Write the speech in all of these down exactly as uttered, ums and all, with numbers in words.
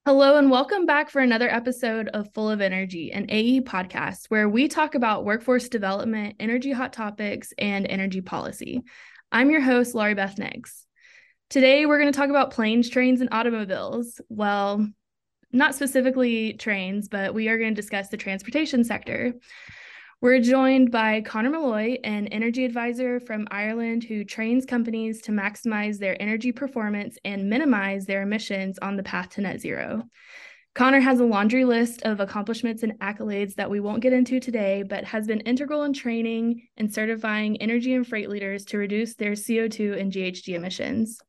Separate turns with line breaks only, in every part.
Hello and welcome back for another episode of Full of Energy, an A E podcast where we talk about workforce development, energy hot topics, and energy policy. I'm your host, Laurie Beth Niggs. Today, we're going to talk about planes, trains, and automobiles. Well, not specifically trains, but we are going to discuss the transportation sector. We're joined by Connor Malloy, an energy advisor from Ireland who trains companies to maximize their energy performance and minimize their emissions on the path to net zero. Connor has a laundry list of accomplishments and accolades that we won't get into today, but has been integral in training and certifying energy and freight leaders to reduce their C O two and G H G emissions.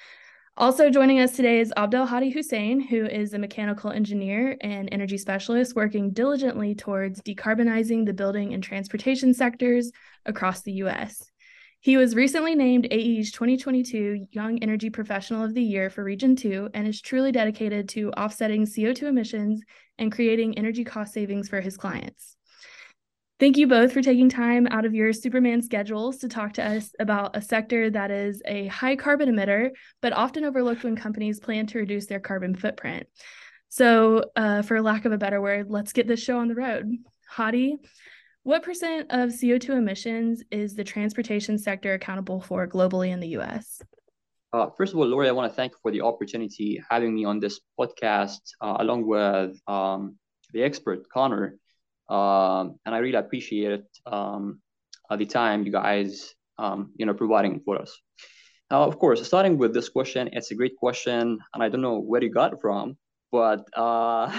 Also joining us today is Abdel Hadi Hussein, who is a mechanical engineer and energy specialist working diligently towards decarbonizing the building and transportation sectors across the U S. He was recently named A E's twenty twenty-two Young Energy Professional of the Year for Region two and is truly dedicated to offsetting C O two emissions and creating energy cost savings for his clients. Thank you both for taking time out of your Superman schedules to talk to us about a sector that is a high carbon emitter, but often overlooked when companies plan to reduce their carbon footprint. So uh, for lack of a better word, let's get this show on the road. Hadi, what percent of C O two emissions is the transportation sector accountable for globally in the U S?
Uh, first of all, Laurie, I want to thank you for the opportunity having me on this podcast, uh, along with um, the expert, Connor. Um, and I really appreciate it, um, uh, the time you guys, um, you know, providing for us. Now, of course, starting with this question, it's a great question, and I don't know where you got it from, but uh,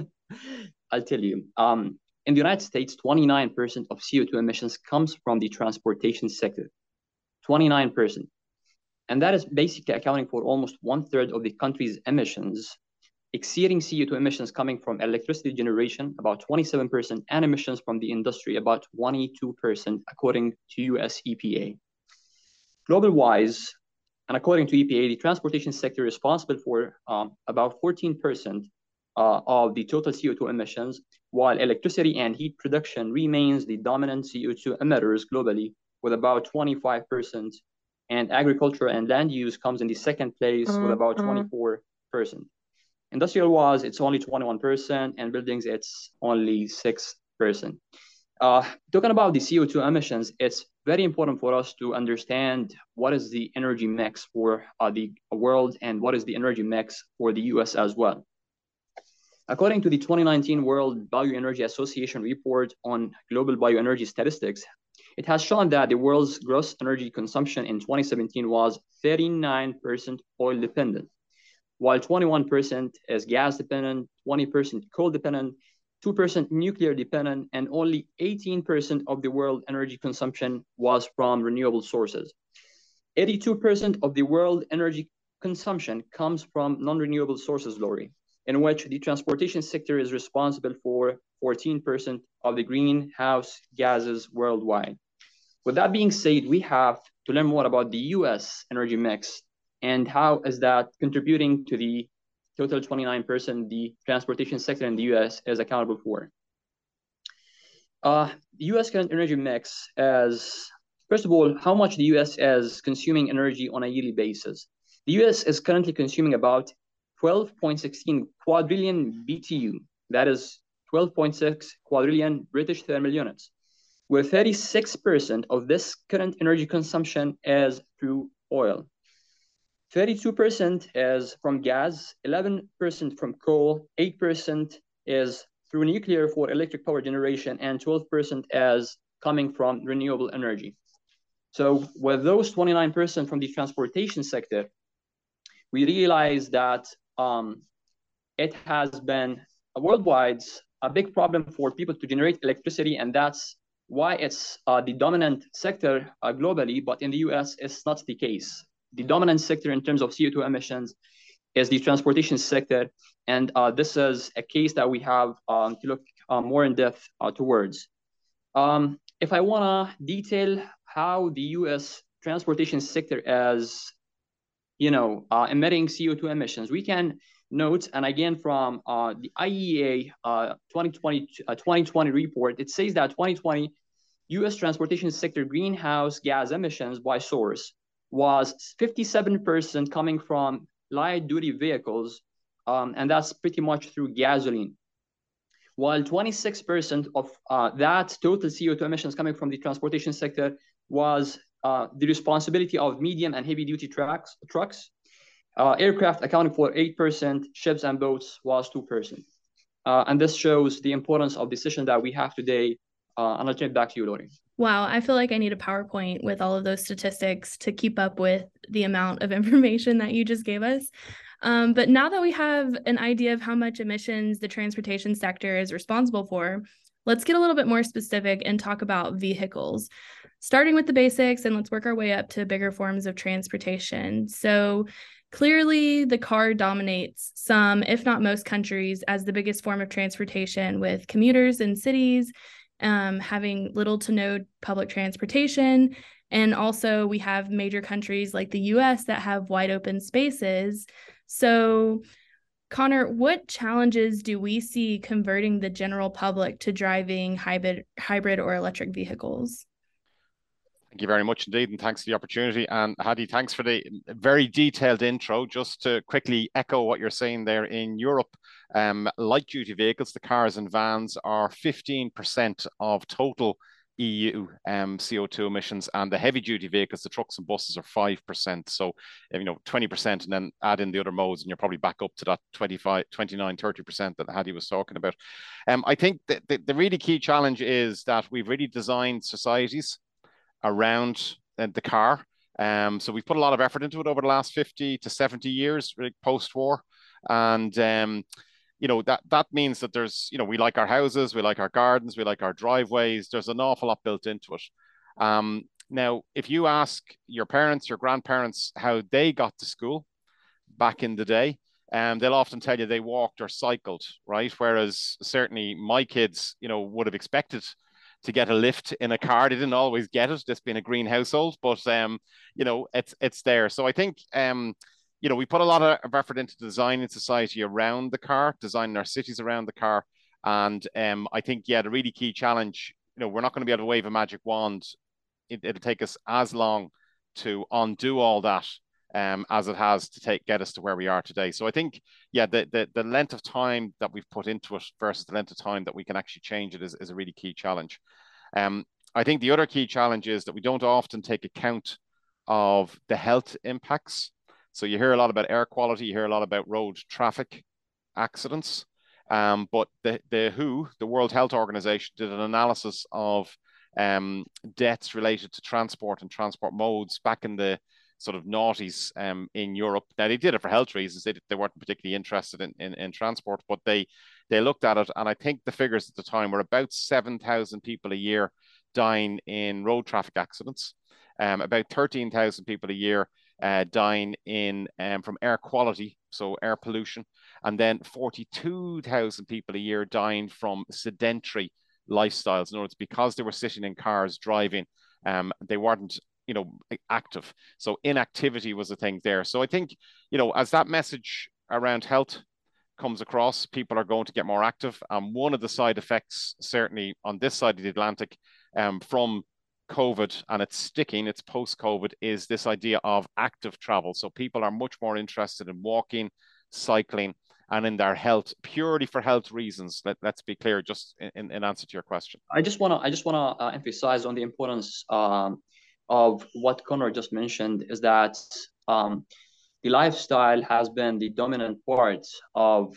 I'll tell you. Um, in the United States, twenty-nine percent of C O two emissions comes from the transportation sector. twenty-nine percent. And that is basically accounting for almost one third of the country's emissions, exceeding C O two emissions coming from electricity generation, about twenty-seven percent, and emissions from the industry, about twenty-two percent, according to U S E P A. Global-wise, and according to E P A, the transportation sector is responsible for um, about fourteen percent uh, of the total C O two emissions, while electricity and heat production remains the dominant C O two emitters globally, with about twenty-five percent, and agriculture and land use comes in the second place with about twenty-four percent. Industrial-wise, it's only twenty-one percent, and buildings, it's only six percent. Uh, talking about the C O two emissions, it's very important for us to understand what is the energy mix for uh, the world and what is the energy mix for the U S as well. According to the twenty nineteen World Bioenergy Association report on global bioenergy statistics, it has shown that the world's gross energy consumption in twenty seventeen was thirty-nine percent oil dependent, while twenty-one percent is gas dependent, twenty percent coal dependent, two percent nuclear dependent, and only eighteen percent of the world energy consumption was from renewable sources. eighty-two percent of the world energy consumption comes from non-renewable sources, Laurie, in which the transportation sector is responsible for fourteen percent of the greenhouse gases worldwide. With that being said, we have to learn more about the U S energy mix and how is that contributing to the total twenty-nine percent the transportation sector in the U S is accountable for. Uh, the U S current energy mix is, first of all, how much the U S is consuming energy on a yearly basis. The U S is currently consuming about twelve point one six quadrillion B T U, that is twelve point six quadrillion British thermal units, where thirty-six percent of this current energy consumption is through oil. thirty-two percent is from gas, eleven percent from coal, eight percent is through nuclear for electric power generation, and twelve percent is coming from renewable energy. So with those twenty-nine percent from the transportation sector, we realize that um, it has been a worldwide a big problem for people to generate electricity, and that's why it's uh, the dominant sector uh, globally, but in the U S, it's not the case. The dominant sector in terms of C O two emissions is the transportation sector, and uh, this is a case that we have um, to look uh, more in depth uh, towards. Um, if I wanna detail how the U S transportation sector is, you know, uh, emitting C O two emissions, we can note, and again from uh, the I E A uh, twenty twenty, uh, twenty twenty report, it says that twenty twenty U S transportation sector greenhouse gas emissions by source was fifty-seven percent coming from light duty vehicles, um, and that's pretty much through gasoline. While twenty-six percent of uh, that total C O two emissions coming from the transportation sector was uh, the responsibility of medium and heavy duty trucks, trucks. Uh, aircraft accounting for eight percent, ships and boats was two percent. Uh, and this shows the importance of the decision that we have today. Uh, and I'll turn it back to you, Lori.
Wow, I feel like I need a PowerPoint with all of those statistics to keep up with the amount of information that you just gave us. Um, but now that we have an idea of how much emissions the transportation sector is responsible for, let's get a little bit more specific and talk about vehicles, starting with the basics, and let's work our way up to bigger forms of transportation. So clearly, the car dominates some, if not most countries, as the biggest form of transportation, with commuters in cities um, having little to no public transportation. And also we have major countries like the U S that have wide open spaces. So Connor, what challenges do we see converting the general public to driving hybrid, hybrid or electric vehicles?
Thank you very much indeed, and thanks for the opportunity. And Hadi, thanks for the very detailed intro. Just to quickly echo what you're saying there, in Europe, um, light-duty vehicles, the cars and vans, are fifteen percent of total E U um, C O two emissions, and the heavy-duty vehicles, the trucks and buses, are five percent. So, you know, twenty percent, and then add in the other modes, and you're probably back up to that twenty-five, twenty-nine, thirty percent that Hadi was talking about. Um, I think that the, the really key challenge is that we've really designed societies around the car. Um, so we've put a lot of effort into it over the last fifty to seventy years, really post-war. And, um, you know, that, that means that there's, you know, we like our houses, we like our gardens, we like our driveways. There's an awful lot built into it. Um, now, if you ask your parents, your grandparents, how they got to school back in the day, um, they'll often tell you they walked or cycled, right? Whereas certainly my kids, you know, would have expected to get a lift in a car. They didn't always get it, this being a green household, but um, you know, it's it's there. So I think um, you know, we put a lot of effort into designing society around the car, designing our cities around the car. And um, I think, yeah, the really key challenge, you know, we're not going to be able to wave a magic wand. It, it'll take us as long to undo all that um, as it has to take get us to where we are today. So I think, yeah, the, the the length of time that we've put into it versus the length of time that we can actually change it is, is a really key challenge. Um, I think the other key challenge is that we don't often take account of the health impacts. So you hear a lot about air quality, you hear a lot about road traffic accidents, um, but the, the W H O, the World Health Organization, did an analysis of um, deaths related to transport and transport modes back in the sort of noughties um, in Europe. Now, they did it for health reasons. They, they weren't particularly interested in, in, in transport, but they, they looked at it. And I think the figures at the time were about seven thousand people a year dying in road traffic accidents, um, about thirteen thousand people a year uh, dying in um, from air quality, so air pollution, and then forty-two thousand people a year dying from sedentary lifestyles. In other words, because they were sitting in cars driving, um, they weren't you know, active. So inactivity was a thing there. So I think, you know, as that message around health comes across, people are going to get more active. And um, one of the side effects, certainly on this side of the Atlantic, um, from COVID, and it's sticking, it's post-COVID, is this idea of active travel. So people are much more interested in walking, cycling, and in their health, purely for health reasons. Let, let's be clear, just in, in answer to your question.
I just want to I just want to uh, emphasize on the importance um, of what Connor just mentioned, is that um, the lifestyle has been the dominant part of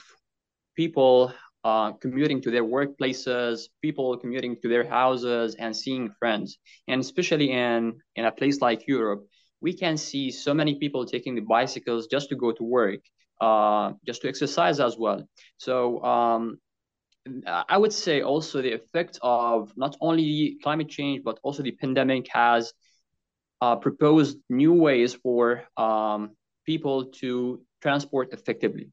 people uh, commuting to their workplaces, people commuting to their houses and seeing friends. And especially in, in a place like Europe, we can see so many people taking the bicycles just to go to work, uh, just to exercise as well. So um, I would say also the effect of not only climate change, but also the pandemic has Uh, proposed new ways for um, people to transport effectively.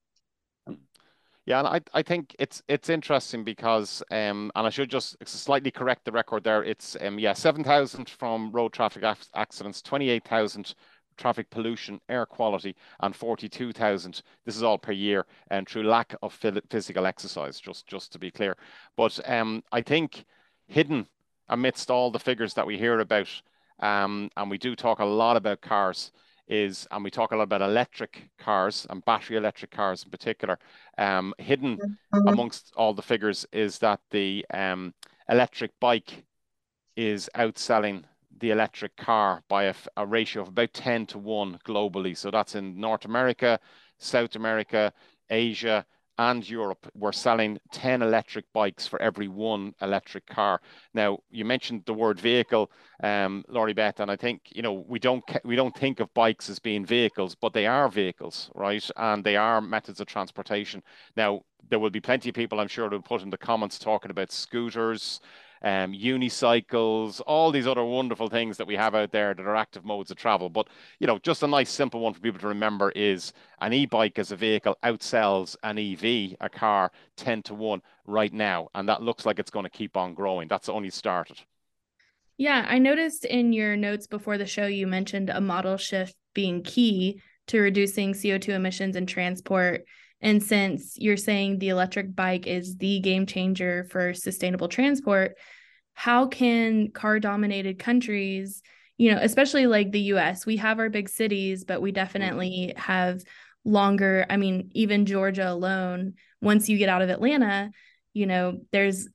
Yeah, and I, I think it's it's interesting because, um, and I should just slightly correct the record there. It's um, yeah, seven thousand from road traffic accidents, twenty-eight thousand traffic pollution, air quality, and forty-two thousand. This is all per year, and through lack of physical exercise. Just just to be clear, but um, I think hidden amidst all the figures that we hear about. Um, and we do talk a lot about cars, is, and we talk a lot about electric cars and battery electric cars in particular, um, hidden amongst all the figures is that the um, electric bike is outselling the electric car by a, a ratio of about ten to one globally. So that's in North America, South America, Asia, and Europe. We're selling ten electric bikes for every one electric car. Now, you mentioned the word vehicle, um, Laurie Beth, and I think, you know, we don't we don't think of bikes as being vehicles, but they are vehicles, right? And they are methods of transportation. Now, there will be plenty of people, I'm sure, who will put in the comments talking about scooters, um, unicycles, all these other wonderful things that we have out there that are active modes of travel. But, you know, just a nice simple one for people to remember is an e-bike as a vehicle outsells an E V, a car, ten to one right now. And that looks like it's going to keep on growing. That's only started.
Yeah, I noticed in your notes before the show, you mentioned a model shift being key to reducing C O two emissions in transport. And since you're saying the electric bike is the game changer for sustainable transport, how can car-dominated countries, you know, especially like the U S, we have our big cities, but we definitely mm-hmm. have longer, I mean, even Georgia alone, once you get out of Atlanta, you know, there's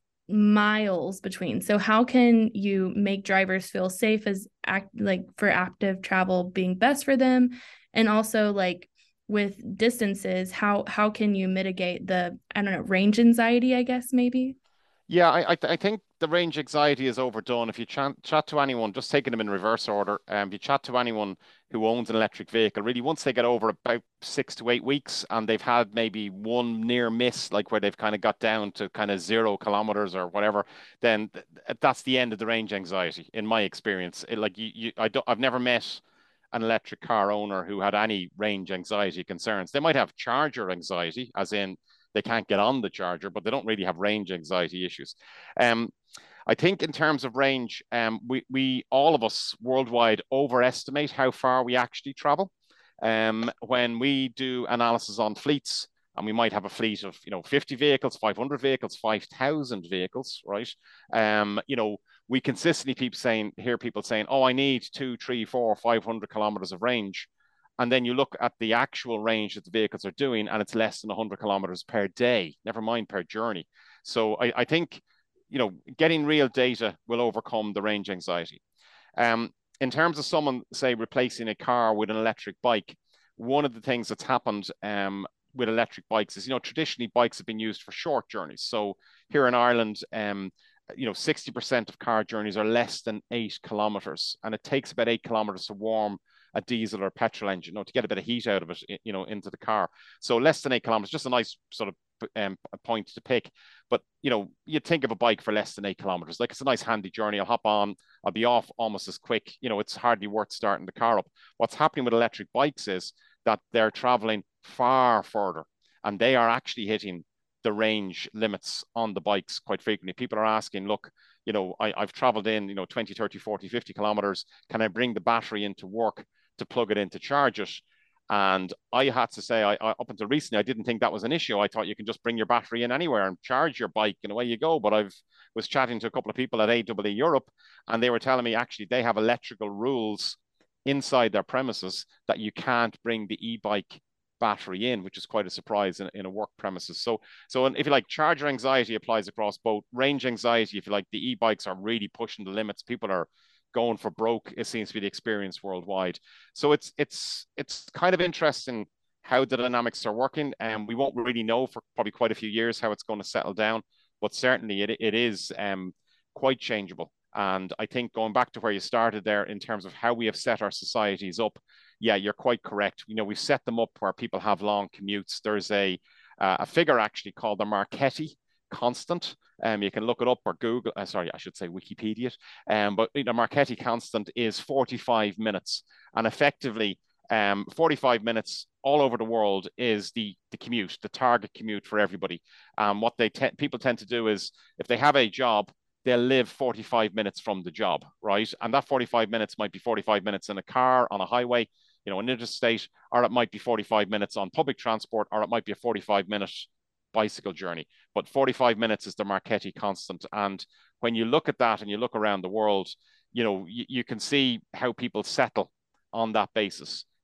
miles between. So how can you make drivers feel safe as act like for active travel being best for them? And also like with distances, how how can you mitigate the, I don't know, range anxiety, I guess, maybe?
Yeah, I I, th I think the range anxiety is overdone. If you chat, chat to anyone, just taking them in reverse order, um, if you chat to anyone who owns an electric vehicle, really once they get over about six to eight weeks and they've had maybe one near miss, like where they've kind of got down to kind of zero kilometers or whatever, then th that's the end of the range anxiety, in my experience. It, like you, you, I don't, I've never met an electric car owner who had any range anxiety concerns. They might have charger anxiety, as in they can't get on the charger, but they don't really have range anxiety issues. Um, I think in terms of range, um, we, we all of us worldwide overestimate how far we actually travel. Um, when we do analysis on fleets, and we might have a fleet of, you know, fifty vehicles, five hundred vehicles, five thousand vehicles, right? Um, you know, we consistently keep saying, hear people saying, oh, I need two, three, four, five hundred kilometers of range. And then you look at the actual range that the vehicles are doing, and it's less than one hundred kilometers per day, never mind per journey. So I, I think, you know, getting real data will overcome the range anxiety. Um, in terms of someone, say, replacing a car with an electric bike, one of the things that's happened um, with electric bikes is, you know, traditionally bikes have been used for short journeys. So here in Ireland, um, you know, sixty percent of car journeys are less than eight kilometers, and it takes about eight kilometers to warm a diesel or petrol engine, you know, to get a bit of heat out of it, you know, into the car. So less than eight kilometers, just a nice sort of um, point to pick. But, you know, you'd think of a bike for less than eight kilometers. Like, it's a nice handy journey. I'll hop on, I'll be off almost as quick. You know, it's hardly worth starting the car up. What's happening with electric bikes is that they're traveling far further, and they are actually hitting the range limits on the bikes quite frequently. People are asking, look, you know, I, I've traveled in, you know, twenty, thirty, forty, fifty kilometers. Can I bring the battery into work to plug it in to charge it? And I had to say, I, I, up until recently, I didn't think that was an issue. I thought you can just bring your battery in anywhere and charge your bike and away you go. But I've was chatting to a couple of people at A W E Europe, and they were telling me actually they have electrical rules inside their premises that you can't bring the e-bike battery in, which is quite a surprise in, in a work premises. So, so if you like, charger anxiety applies across both. Range anxiety, if you like, the e-bikes are really pushing the limits. People are going for broke. It seems to be the experience worldwide. So it's it's it's kind of interesting how the dynamics are working, and we won't really know for probably quite a few years how it's going to settle down. But certainly, it it is um, quite changeable. And I think going back to where you started there in terms of how we have set our societies up, yeah, you're quite correct. You know, we've set them up where people have long commutes. There's a uh, a figure actually called the Marchetti constant. Um, you can look it up or Google. Uh, sorry, I should say Wikipedia. Um, but you know, Marchetti constant is forty-five minutes, and effectively, um, forty-five minutes all over the world is the the commute, the target commute for everybody. Um, what they te people tend to do is, if they have a job, they'll live forty-five minutes from the job, right? And that forty-five minutes might be forty-five minutes in a car on a highway, you know, an interstate, or it might be forty-five minutes on public transport, or it might be a forty-five minute bicycle journey. But forty-five minutes is the Marchetti constant. And when you look at that and you look around the world, you know, you, you can see how people settle on that basis.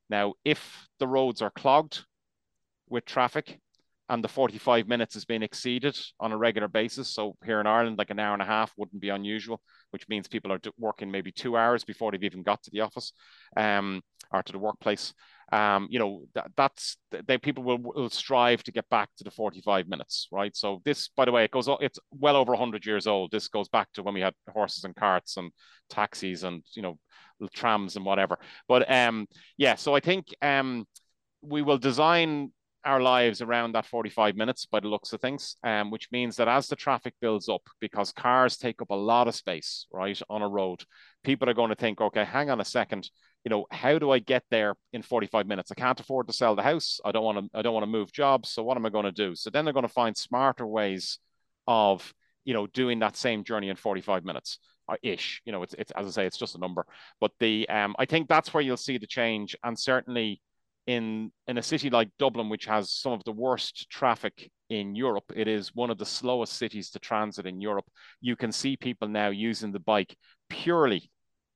Now, if the roads are clogged with traffic and the forty-five minutes has been exceeded on a regular basis, so here in Ireland, like an hour and a half wouldn't be unusual, which means people are working maybe two hours before they've even got to the office um, or to the workplace. Um, you know, that, that's they people will, will strive to get back to the forty-five minutes, right? So this, by the way, it goes, it's well over one hundred years old. This goes back to when we had horses and carts and taxis and, you know, trams and whatever. But um, yeah, so I think um, we will design our lives around that forty-five minutes by the looks of things, um, which means that as the traffic builds up, because cars take up a lot of space, right, on a road, people are going to think, okay, hang on a second, you know, how do I get there in forty-five minutes? I can't afford to sell the house. I don't want to, I don't want to move jobs. So what am I going to do? So then they're going to find smarter ways of, you know, doing that same journey in forty-five minutes ish. You know, it's, it's, as I say, it's just a number, but the, um, I think that's where you'll see the change. And certainly, in in a city like Dublin, which has some of the worst traffic in Europe, it is one of the slowest cities to transit in Europe. You can see people now using the bike purely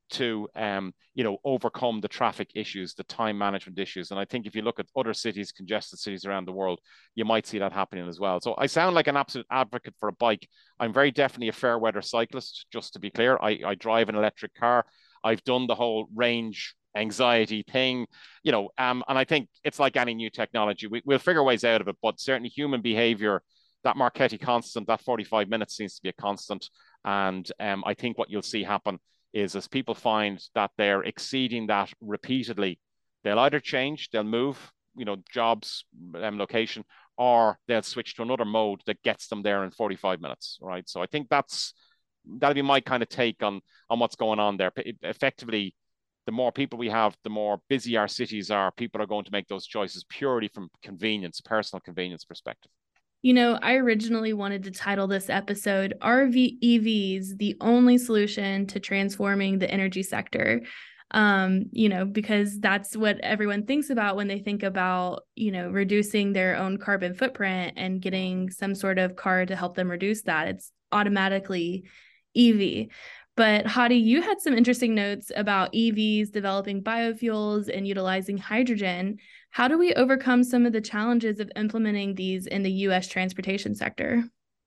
to um, you know, overcome the traffic issues, the time management issues. And I think if you look at other cities, congested cities around the world, you might see that happening as well. So I sound like an absolute advocate for a bike. I'm very definitely a fair weather cyclist, just to be clear. I, I drive an electric car. I've done the whole range anxiety thing, you know, um, and I think it's like any new technology. We, we'll figure ways out of it, but certainly human behavior, that Marchetti constant, that forty-five minutes seems to be a constant. And um, I think what you'll see happen is as people find that they're exceeding that repeatedly, they'll either change, they'll move, you know, jobs, um, location, or they'll switch to another mode that gets them there in forty-five minutes, right? So I think that's, that'll be my kind of take on, on what's going on there. It, effectively, the more people we have, the more busy our cities are. People are going to make those choices purely from convenience, personal convenience perspective.
You know, I originally wanted to title this episode, Are E Vs the Only Solution to Transforming the Energy Sector? Um, you know, because that's what everyone thinks about when they think about, you know, reducing their own carbon footprint and getting some sort of car to help them reduce that. It's automatically E V. But Hadi, you had some interesting notes about E Vs developing biofuels and utilizing hydrogen. How do we overcome some of the challenges of implementing these in the U S transportation sector?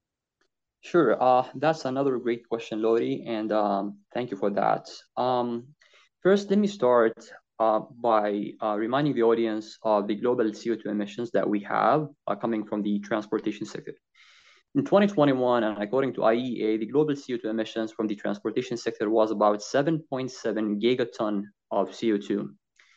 Sure. Uh, that's another great question, Lori, and um, thank you for that. Um, first, let me start uh, by uh, reminding the audience of the global C O two emissions that we have uh, coming from the transportation sector. In twenty twenty-one, and according to I E A, the global C O two emissions from the transportation sector was about seven point seven gigaton of C O two.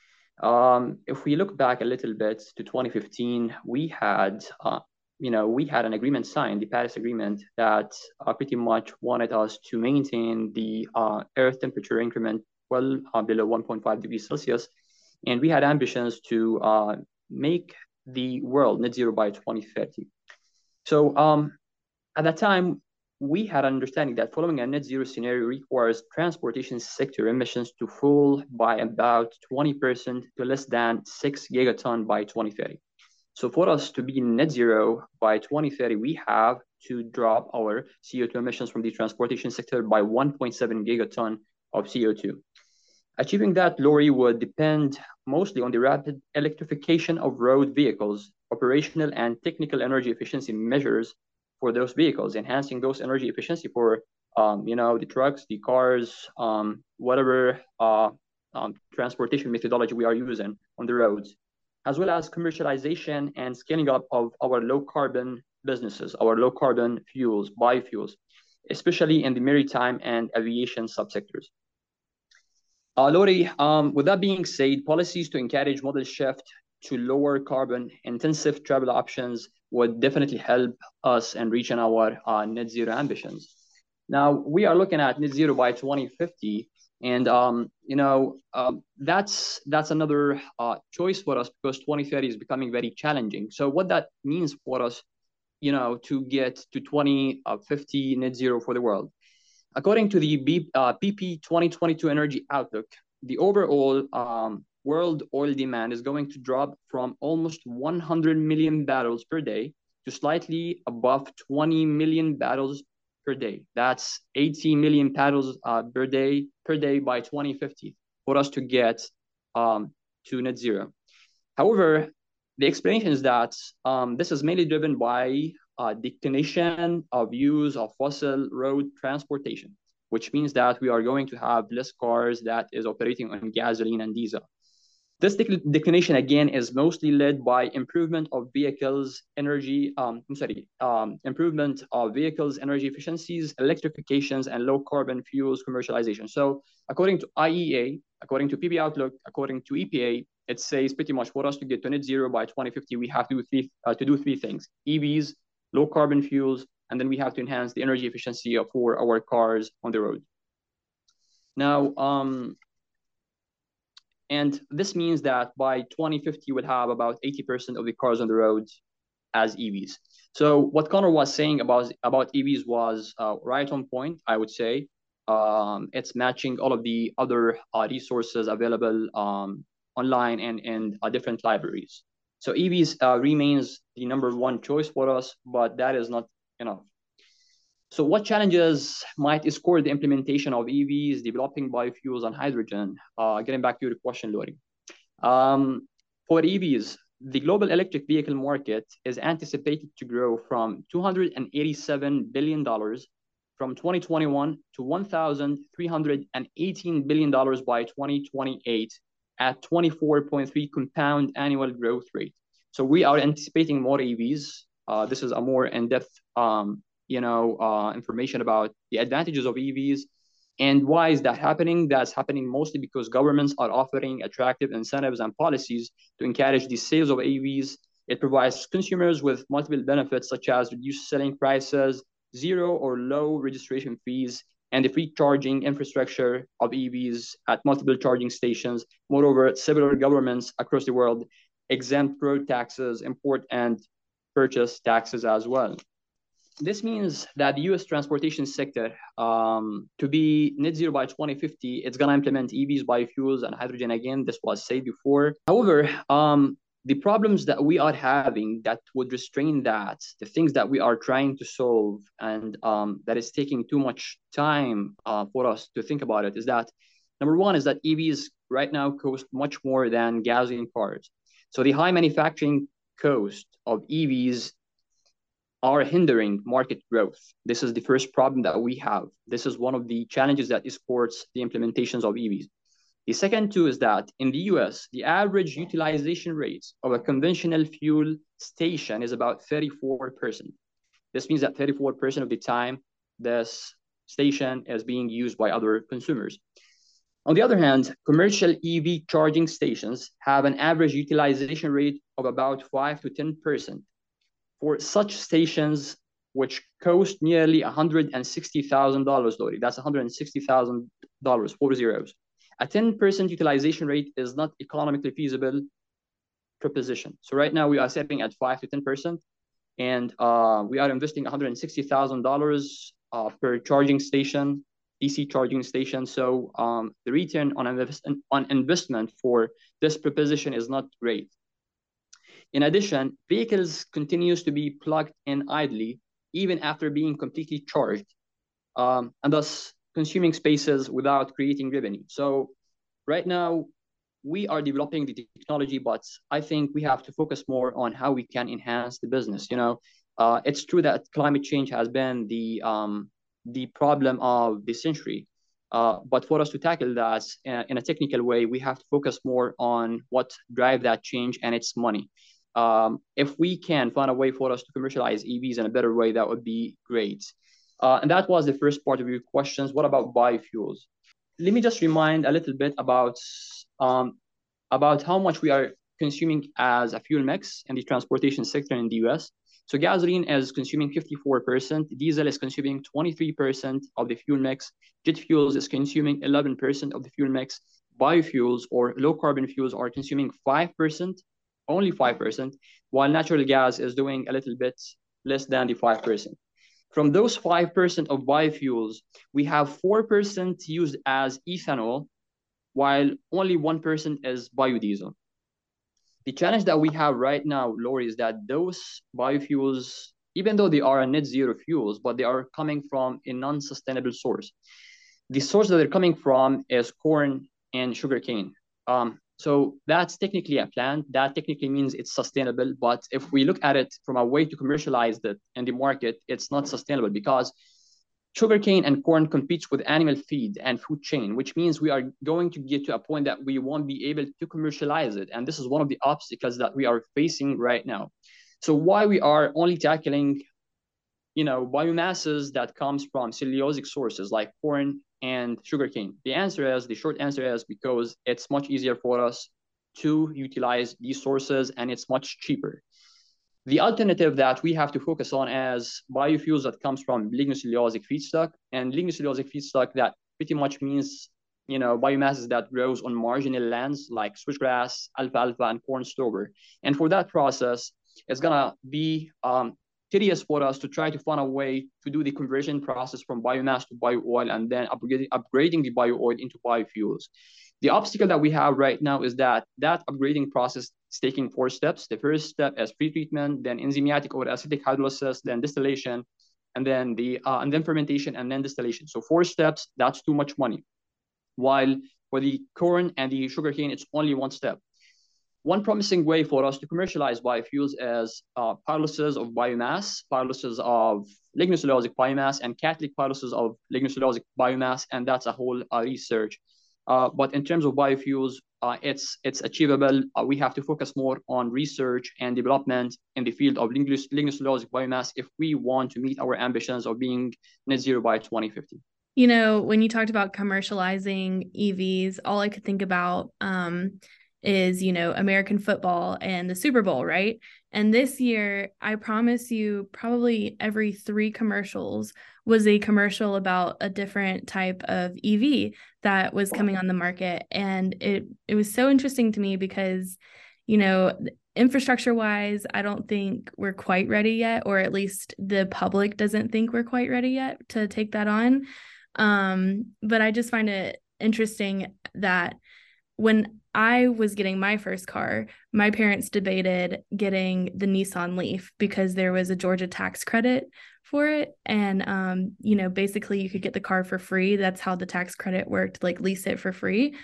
Um, if we look back a little bit to twenty fifteen, we had, uh, you know, we had an agreement signed, the Paris Agreement, that uh, pretty much wanted us to maintain the uh, Earth temperature increment well uh, below one point five degrees Celsius, and we had ambitions to uh, make the world net zero by twenty thirty. So um, at that time, we had an understanding that following a net zero scenario requires transportation sector emissions to fall by about twenty percent to less than six gigaton by twenty thirty. So for us to be net zero by twenty thirty, we have to drop our C O two emissions from the transportation sector by one point seven gigaton of C O two. Achieving that, Lori, would depend mostly on the rapid electrification of road vehicles, operational and technical energy efficiency measures for those vehicles, enhancing those energy efficiency for, um, you know, the trucks, the cars, um, whatever uh, um, transportation methodology we are using on the roads, as well as commercialization and scaling up of our low carbon businesses, our low carbon fuels, biofuels, especially in the maritime and aviation subsectors. Uh, Lori, um, with that being said, policies to encourage modal shift to lower carbon intensive travel options would definitely help us in reaching our uh, net zero ambitions. Now, we are looking at net zero by twenty fifty, and um, you know um, that's that's another uh, choice for us because twenty thirty is becoming very challenging. So what that means for us, you know, to get to twenty fifty net zero for the world. According to the B, uh, P P twenty twenty-two Energy Outlook, the overall um, world oil demand is going to drop from almost one hundred million barrels per day to slightly above twenty million barrels per day. That's eighty million barrels uh, per day per day by twenty fifty for us to get um, to net zero. However, the explanation is that um, this is mainly driven by uh, declination of use of fossil road transportation, which means that we are going to have less cars that is operating on gasoline and diesel. This declination, again, is mostly led by improvement of vehicles' energy, um, I'm sorry, um, improvement of vehicles' energy efficiencies, electrifications, and low carbon fuels commercialization. So according to I E A, according to P B Outlook, according to E P A, it says pretty much for us to get to net zero by twenty fifty, we have to do three, uh, to do three things: E Vs, low carbon fuels, and then we have to enhance the energy efficiency of, for our cars on the road. Now, um, and this means that by twenty fifty, we'll have about eighty percent of the cars on the road as E Vs. So what Connor was saying about, about E Vs was uh, right on point, I would say. Um, it's matching all of the other uh, resources available um, online and in uh, different libraries. So E Vs uh, remains the number one choice for us, but that is not enough. So what challenges might escort the implementation of E Vs, developing biofuels and hydrogen? Uh, getting back to your question, Lori. Um, for E Vs, the global electric vehicle market is anticipated to grow from two hundred eighty-seven billion dollars from twenty twenty-one to one thousand three hundred eighteen billion dollars by twenty twenty-eight at twenty-four point three compound annual growth rate. So we are anticipating more E Vs. Uh, this is a more in-depth um, you know, uh, information about the advantages of E Vs. And why is that happening? That's happening mostly because governments are offering attractive incentives and policies to encourage the sales of E Vs. It provides consumers with multiple benefits, such as reduced selling prices, zero or low registration fees, and the free charging infrastructure of E Vs at multiple charging stations. Moreover, several governments across the world exempt road taxes, import and purchase taxes as well. This means that the U S transportation sector, um, to be net zero by twenty fifty, it's going to implement E Vs, biofuels, and hydrogen again. This was said before. However, um, the problems that we are having that would restrain that, the things that we are trying to solve, and um, that is taking too much time uh, for us to think about it, is that number one is that E Vs right now cost much more than gasoline cars. So the high manufacturing cost of E Vs are hindering market growth. This is the first problem that we have. This is one of the challenges that supports the implementations of E Vs. The second two is that in the U S, the average utilization rate of a conventional fuel station is about thirty-four percent. This means that thirty-four percent of the time, this station is being used by other consumers. On the other hand, commercial E V charging stations have an average utilization rate of about five to ten percent. For such stations, which cost nearly one hundred sixty thousand dollars, Lori, that's one hundred sixty thousand dollars, four zeros. A ten percent utilization rate is not economically feasible proposition. So right now we are setting at five to ten percent, and uh, we are investing one hundred sixty thousand dollars uh, per charging station, D C charging station. So um, the return on, invest on investment for this proposition is not great. In addition, vehicles continues to be plugged in idly, even after being completely charged, um, and thus consuming spaces without creating revenue. So right now, we are developing the technology, but I think we have to focus more on how we can enhance the business. You know, uh, it's true that climate change has been the, um, the problem of the century. Uh, but for us to tackle that in, in a technical way, we have to focus more on what drive that change, and it's money. Um, if we can find a way for us to commercialize E Vs in a better way, that would be great. Uh, and that was the first part of your questions. What about biofuels? Let me just remind a little bit about, um, about how much we are consuming as a fuel mix in the transportation sector in the U S. So gasoline is consuming fifty-four percent, diesel is consuming twenty-three percent of the fuel mix, jet fuels is consuming eleven percent of the fuel mix, biofuels or low carbon fuels are consuming five percent, only five percent, while natural gas is doing a little bit less than the five percent. From those five percent of biofuels, we have four percent used as ethanol, while only one percent is biodiesel. The challenge that we have right now, Lori, is that those biofuels, even though they are net zero fuels, but they are coming from a non-sustainable source. The source that they're coming from is corn and sugarcane. Um, So that's technically a plan. That technically means it's sustainable. But if we look at it from a way to commercialize it in the market, it's not sustainable because sugarcane and corn competes with animal feed and food chain, which means we are going to get to a point that we won't be able to commercialize it. And this is one of the obstacles that we are facing right now. So why we are only tackling, you know, biomasses that comes from cellulosic sources like corn and sugarcane? The answer is, the short answer is because it's much easier for us to utilize these sources and it's much cheaper. The alternative that we have to focus on as biofuels that comes from lignocellulosic feedstock, and lignocellulosic feedstock that pretty much means, you know, biomasses that grows on marginal lands like switchgrass, alfalfa, and corn stover. And for that process, it's gonna be um, tedious for us to try to find a way to do the conversion process from biomass to bio oil and then upgrading, upgrading the bio oil into biofuels. The obstacle that we have right now is that that upgrading process is taking four steps. The first step is pre-treatment, then enzymatic or acidic hydrolysis, then distillation, and then the uh, and then fermentation, and then distillation. So four steps, that's too much money. While for the corn and the sugarcane, it's only one step. One promising way for us to commercialize biofuels is uh, pyrolysis of biomass, pyrolysis of lignocellulosic biomass, and catalytic pyrolysis of lignocellulosic biomass, and that's a whole uh, research. Uh, but in terms of biofuels, uh, it's it's achievable. Uh, we have to focus more on research and development in the field of lignocellulosic biomass if we want to meet our ambitions of being net zero by twenty fifty.
You know, when you talked about commercializing E Vs, all I could think about um, is, you know, American football and the Super Bowl, right? And this year, I promise you, probably every three commercials was a commercial about a different type of E V that was coming on the market. And it it was so interesting to me because, you know, infrastructure wise, I don't think we're quite ready yet, or at least the public doesn't think we're quite ready yet to take that on. Um, but I just find it interesting that when I was getting my first car, my parents debated getting the Nissan Leaf because there was a Georgia tax credit for it. And, um, you know, basically you could get the car for free. That's how the tax credit worked, like lease it for free.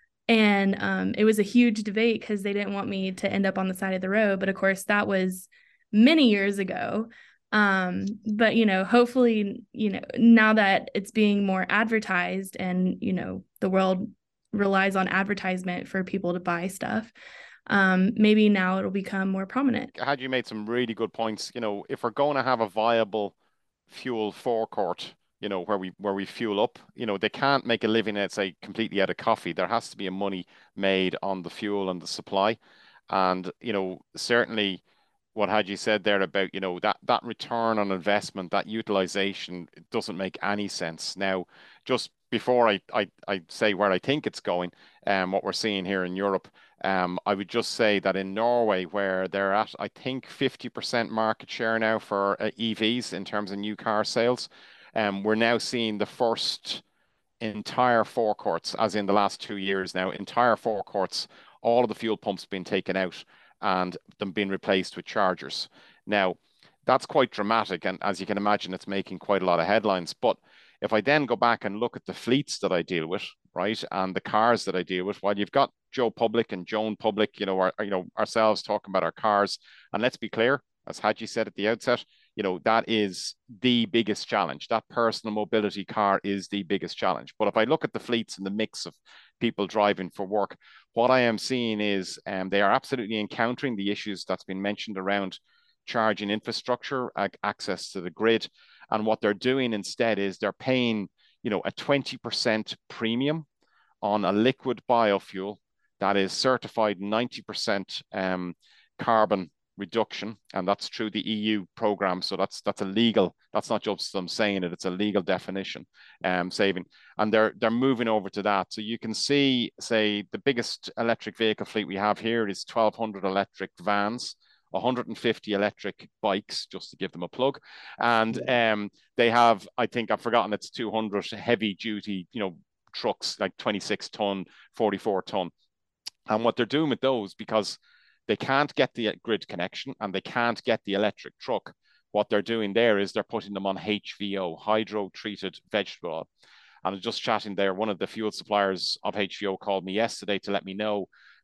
And um, it was a huge debate because they didn't want me to end up on the side of the road. But of course, that was many years ago. Um, but, you know, hopefully, you know, now that it's being more advertised and, you know, the world relies on advertisement for people to buy stuff, um, maybe now it'll become more prominent.
Had you made some really good points. You know, if we're going to have a viable fuel forecourt, you know, where we where we fuel up, you know, they can't make a living, let's say, completely out of coffee. There has to be a money made on the fuel and the supply. And, you know, certainly what Haji said there about, you know, that that return on investment, that utilization, it doesn't make any sense. Now, just before I, I, I say where I think it's going, um, what we're seeing here in Europe, um, I would just say that in Norway, where they're at, I think, fifty percent market share now for uh, E Vs in terms of new car sales, um, we're now seeing the first entire forecourts, as in the last two years now, entire forecourts, all of the fuel pumps being taken out and them being replaced with chargers. Now, that's quite dramatic, and as you can imagine, it's making quite a lot of headlines. But if I then go back and look at the fleets that I deal with, right, and the cars that I deal with, while you've got Joe Public and Joan Public, you know, our, you know, ourselves talking about our cars, and let's be clear, as Haji said at the outset, you know, that is the biggest challenge. That personal mobility car is the biggest challenge. But if I look at the fleets and the mix of people driving for work, what I am seeing is um, they are absolutely encountering the issues that's been mentioned around charging infrastructure, access to the grid. And what they're doing instead is they're paying, you know, a twenty percent premium on a liquid biofuel that is certified ninety percent um, carbon reduction, and that's through the E U program. So that's that's a legal, that's not just them saying it, it's a legal definition, um, saving. And they're they're moving over to that. So you can see, say, the biggest electric vehicle fleet we have here is twelve hundred electric vans, one hundred fifty electric bikes, just to give them a plug. And yeah. um, they have, I think I've forgotten, it's two hundred heavy duty, you know, trucks, like twenty-six ton, forty-four ton. And what they're doing with those, because they can't get the grid connection and they can't get the electric truck, what they're doing there is they're putting them on H V O, hydro-treated vegetable oil. And I was just chatting there, one of the fuel suppliers of H V O called me yesterday to let me know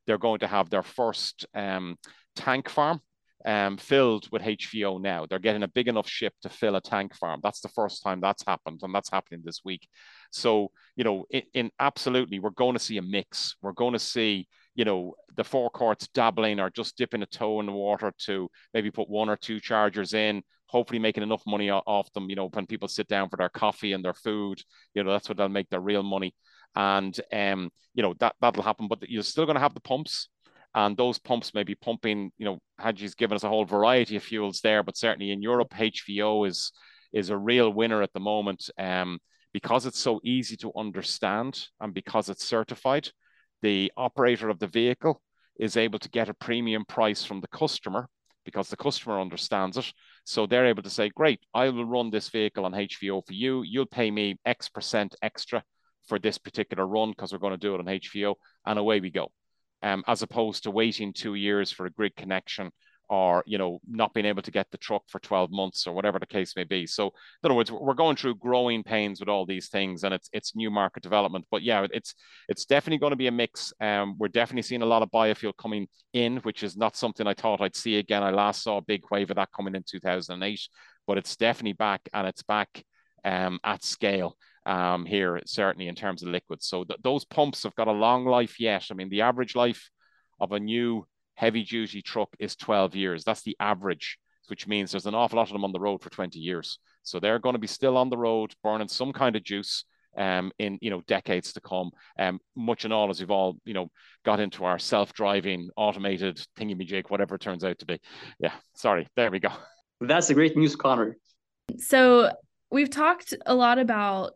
they're going to have their first um, tank farm um, filled with H V O now. They're getting a big enough ship to fill a tank farm. That's the first time that's happened, and that's happening this week. So, you know, in, in absolutely, we're going to see a mix. We're going to see, you know, the forecourts dabbling or just dipping a toe in the water to maybe put one or two chargers in, hopefully making enough money off them, you know, when people sit down for their coffee and their food, you know, that's what they'll make their real money. And, um, you know, that, that'll happen, but you're still going to have the pumps. And those pumps may be pumping, you know, Hadji's given us a whole variety of fuels there, but certainly in Europe, H V O is is a real winner at the moment um, because it's so easy to understand and because it's certified. The operator of the vehicle is able to get a premium price from the customer because the customer understands it. So they're able to say, great, I will run this vehicle on H V O for you. You'll pay me X percent extra for this particular run because we're going to do it on H V O, and away we go. Um, as opposed to waiting two years for a grid connection or, you know, not being able to get the truck for twelve months or whatever the case may be. So in other words, we're going through growing pains with all these things, and it's it's new market development. But yeah, it's it's definitely going to be a mix. Um, we're definitely seeing a lot of biofuel coming in, which is not something I thought I'd see again. I last saw a big wave of that coming in two thousand eight, but it's definitely back, and it's back um, at scale. Um, here, certainly in terms of liquids. So th those pumps have got a long life yet. I mean, the average life of a new heavy duty truck is twelve years. That's the average, which means there's an awful lot of them on the road for twenty years. So they're going to be still on the road, burning some kind of juice um, in, you know, decades to come. Um, much and all as we've all, you know, got into our self-driving, automated thingy-majig, whatever it turns out to be. Yeah, sorry, there we go.
That's the great news, Connor.
So we've talked a lot about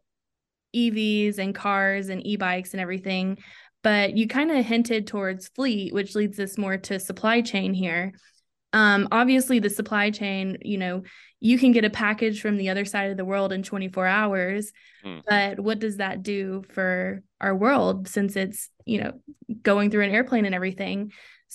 E Vs and cars and e-bikes and everything, but you kind of hinted towards fleet, which leads us more to supply chain here. Um, obviously the supply chain, you know, you can get a package from the other side of the world in twenty-four hours, mm. but what does that do for our world since it's, you know, going through an airplane and everything?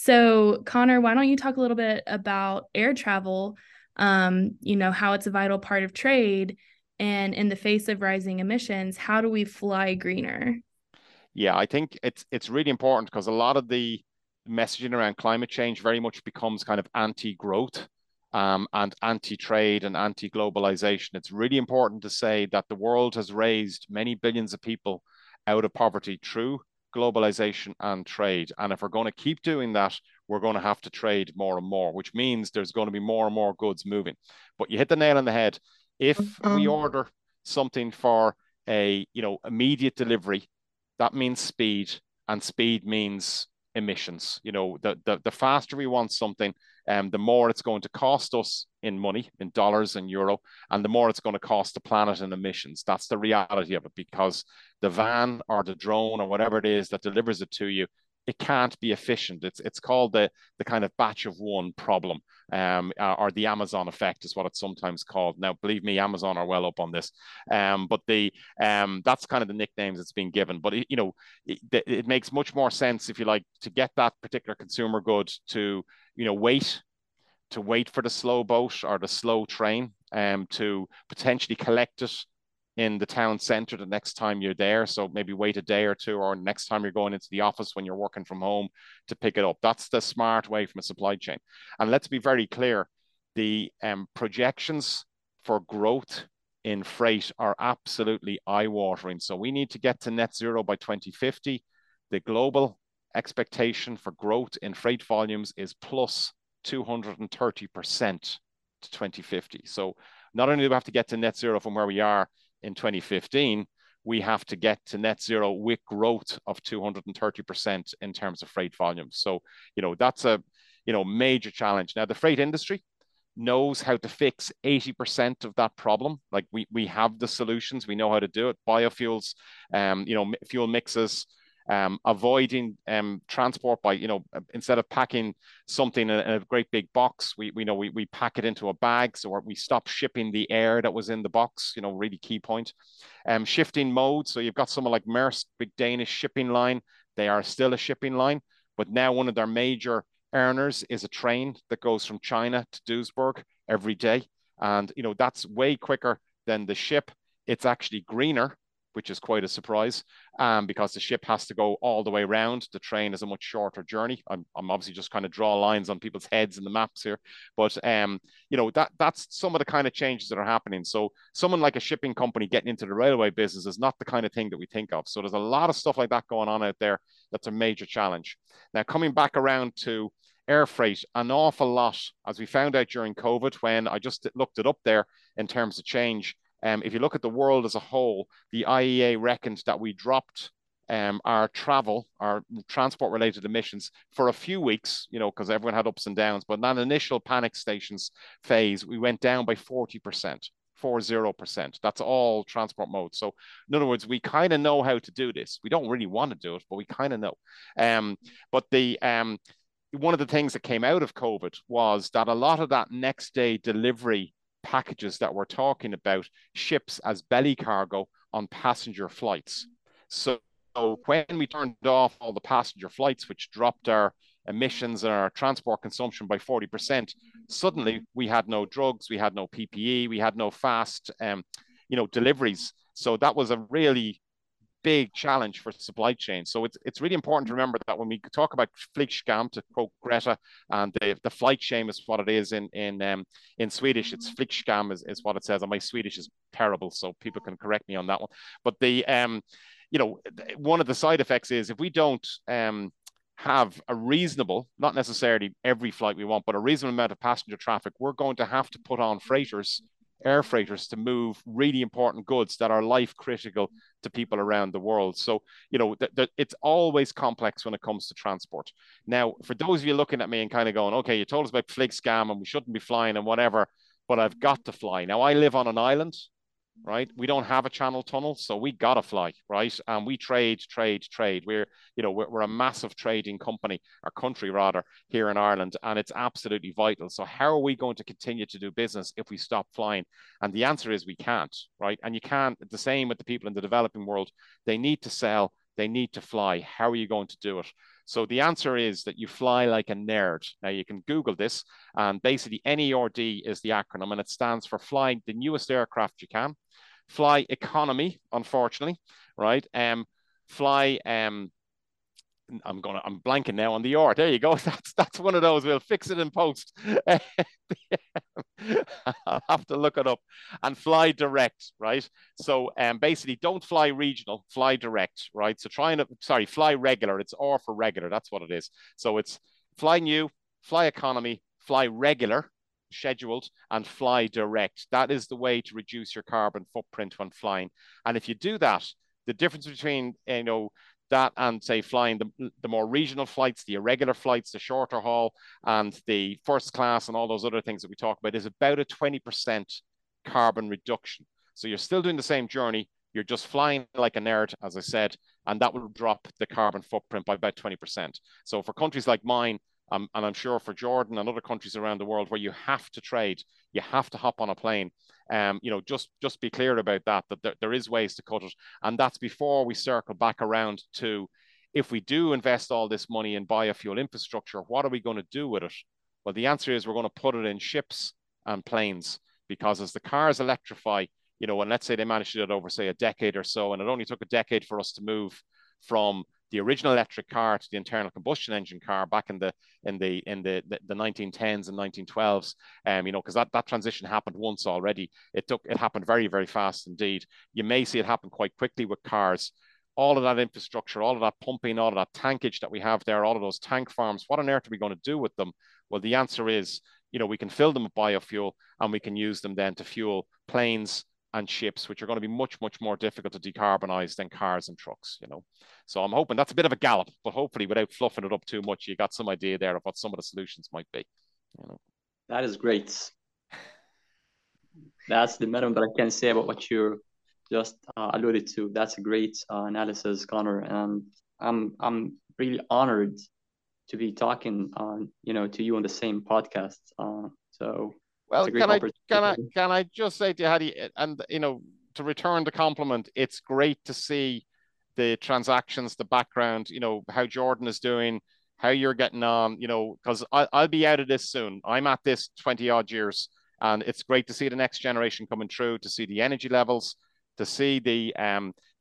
So Connor, why don't you talk a little bit about air travel, um, you know, how it's a vital part of trade, and in the face of rising emissions, how do we fly greener?
Yeah, I think it's it's really important because a lot of the messaging around climate change very much becomes kind of anti-growth um, and anti-trade and anti-globalization. It's really important to say that the world has raised many billions of people out of poverty through globalization and trade. And if we're going to keep doing that, we're going to have to trade more and more, which means there's going to be more and more goods moving. But you hit the nail on the head. If we order something for a, you know, immediate delivery, that means speed, and speed means emissions. You know, the the, the faster we want something, um, the more it's going to cost us in money, in dollars and euro, and the more it's going to cost the planet in emissions. That's the reality of it, because the van or the drone or whatever it is that delivers it to you, it can't be efficient. It's it's called the the kind of batch of one problem, um, or the Amazon effect is what it's sometimes called. Now, believe me, Amazon are well up on this, um, but the um, that's kind of the nicknames it's been given. But it, you know, it, it makes much more sense, if you like, to get that particular consumer good to, you know, wait to wait for the slow boat or the slow train, um, to potentially collect it in the town center the next time you're there. So maybe wait a day or two, or next time you're going into the office when you're working from home, to pick it up. That's the smart way from a supply chain. And let's be very clear, the um, projections for growth in freight are absolutely eye-watering. So we need to get to net zero by twenty fifty. The global expectation for growth in freight volumes is plus two hundred thirty percent to twenty fifty. So not only do we have to get to net zero from where we are in twenty fifteen, we have to get to net zero with growth of two hundred thirty percent in terms of freight volumes. So, you know, that's a, you know, major challenge. Now, the freight industry knows how to fix eighty percent of that problem. Like we, we have the solutions, we know how to do it. Biofuels, um, you know, fuel mixes, um, avoiding um, transport by, you know, instead of packing something in a, in a great big box, we, we know we, we pack it into a bag, so we stop shipping the air that was in the box, you know, really key point. Um, shifting modes, so you've got someone like Maersk, big Danish shipping line, they are still a shipping line, but now one of their major earners is a train that goes from China to Duisburg every day. And, you know, that's way quicker than the ship. It's actually greener which is quite a surprise, um, because the ship has to go all the way around. The train is a much shorter journey. I'm, I'm obviously just kind of draw lines on people's heads in the maps here, but um, you know, that that's some of the kind of changes that are happening. So someone like a shipping company getting into the railway business is not the kind of thing that we think of. So there's a lot of stuff like that going on out there. That's a major challenge. Now, coming back around to air freight, an awful lot, as we found out during COVID, when I just looked it up there in terms of change. Um, if you look at the world as a whole, the I E A reckons that we dropped um, our travel, our transport-related emissions for a few weeks, you know, because everyone had ups and downs. But in that initial panic stations phase, we went down by forty percent, four zero percent. That's all transport modes. So in other words, we kind of know how to do this. We don't really want to do it, but we kind of know. Um, but the um, one of the things that came out of COVID was that a lot of that next day delivery packages that we're talking about ships as belly cargo on passenger flights. So, so when we turned off all the passenger flights, which dropped our emissions and our transport consumption by forty percent, suddenly we had no drugs, we had no P P E, we had no fast, um, you know, deliveries. So that was a really big challenge for supply chain. So it's it's really important to remember that when we talk about Flygskam, to quote Greta, and the, the flight shame is what it is in in um, in Swedish. It's Flygskam is, is what it says, and my Swedish is terrible, so people can correct me on that one. But the um, you know, one of the side effects is if we don't um have a reasonable, not necessarily every flight we want, but a reasonable amount of passenger traffic, we're going to have to put on freighters, air freighters, to move really important goods that are life critical to people around the world. So, you know, th th it's always complex when it comes to transport. Now, for those of you looking at me and kind of going, okay, you told us about Flygskam and we shouldn't be flying and whatever, but I've got to fly. Now, I live on an island, right? We don't have a channel tunnel, so we gotta fly, right? And we trade, trade, trade. We're, you know, we're, we're a massive trading company, or country rather, here in Ireland, and it's absolutely vital. So how are we going to continue to do business if we stop flying? And the answer is we can't, right? And you can't. The same with the people in the developing world. They need to sell, they need to fly. How are you going to do it? So the answer is that you fly like a nerd. Now you can Google this, and basically N E R D is the acronym, and it stands for flying the newest aircraft you can, fly economy, unfortunately, right? Um, fly um, I'm gonna I'm blanking now on the R. There you go. That's that's one of those. We'll fix it in post. I'll have to look it up. And fly direct, right? So um basically don't fly regional, fly direct, right? So try and sorry, fly regular. It's R for regular. That's what it is. So it's fly new, fly economy, fly regular, scheduled, and fly direct. That is the way to reduce your carbon footprint when flying. And if you do that, the difference between, you know, that and say flying the, the more regional flights, the irregular flights, the shorter haul, and the first class and all those other things that we talk about is about a twenty percent carbon reduction. So you're still doing the same journey. You're just flying like a nerd, as I said, and that will drop the carbon footprint by about twenty percent. So for countries like mine, um, and I'm sure for Jordan and other countries around the world where you have to trade, you have to hop on a plane. Um, you know, just just be clear about that, that there, there is ways to cut it. And that's before we circle back around to, if we do invest all this money in biofuel infrastructure, what are we going to do with it? Well, the answer is we're going to put it in ships and planes, because as the cars electrify, you know, and let's say they managed to do it over, say, a decade or so, and it only took a decade for us to move from the original electric car to the internal combustion engine car back in the in the in the the, the nineteen tens and nineteen twelves, um, you know, because that that transition happened once already. It took it happened very very fast indeed. You may see it happen quite quickly with cars. All of that infrastructure, all of that pumping, all of that tankage that we have there, all of those tank farms, what on earth are we going to do with them? Well, the answer is, you know, we can fill them with biofuel and we can use them then to fuel planes and ships, which are going to be much, much more difficult to decarbonize than cars and trucks, you know. So I'm hoping that's a bit of a gallop, but hopefully without fluffing it up too much, you got some idea there of what some of the solutions might be, you know.
That is great. That's the minimum that I can say about what you just uh, alluded to. That's a great uh, analysis, Connor, and I'm I'm really honored to be talking, uh, you know, to you on the same podcast. Uh, so.
Well, can I can I can I just say to you, Hadi, and you know, to return the compliment, it's great to see the transactions, the background, you know, how Jordan is doing, how you're getting on, you know, because I'll be out of this soon. I'm at this twenty odd years, and it's great to see the next generation coming through, to see the energy levels, to see the um